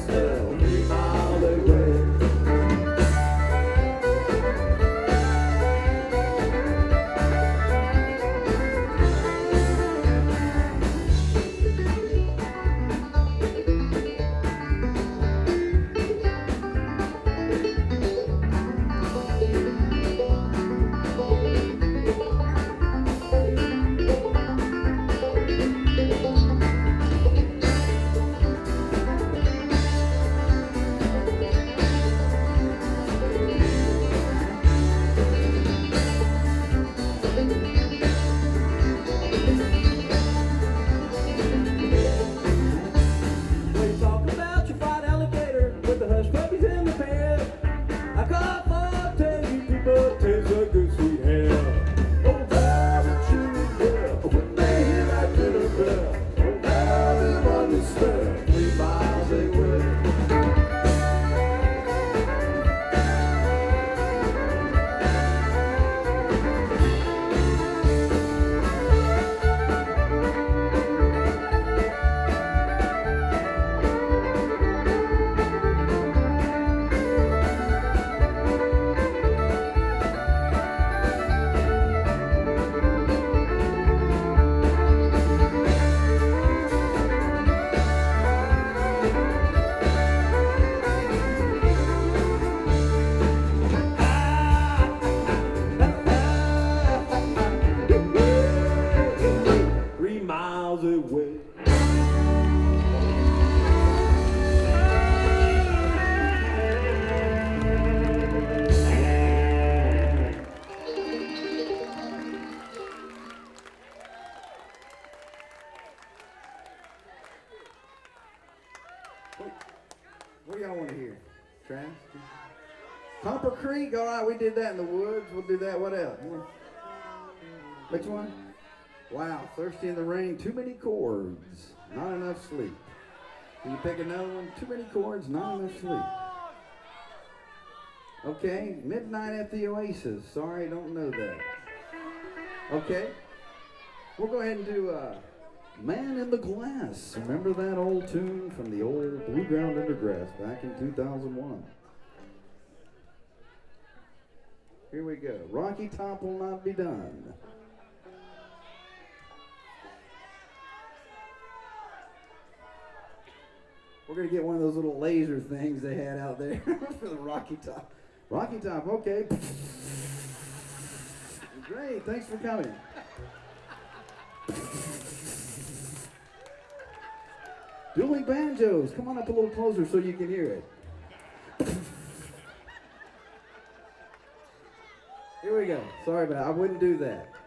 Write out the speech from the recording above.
still 3 miles away. What do y'all want to hear? Trash? Copper Creek? All right, we did that in the woods. We'll do that. What else? Which one? Wow, Thirsty in the Rain. Too many chords. Not enough sleep. Can you pick another one? Too many chords. Not enough sleep. Okay, Midnight at the Oasis. Sorry, don't know that. Okay. We'll go ahead and do Man in the Glass. Remember that old tune from the old Blue Ground Undergrass back in 2001? Here we go. Rocky Top Will Not Be Done. We're going to get one of those little laser things they had out there for the Rocky Top. Rocky Top, okay. Great, thanks for coming. Dueling banjos, come on up a little closer so you can hear it. Here we go. Sorry about it, I wouldn't do that.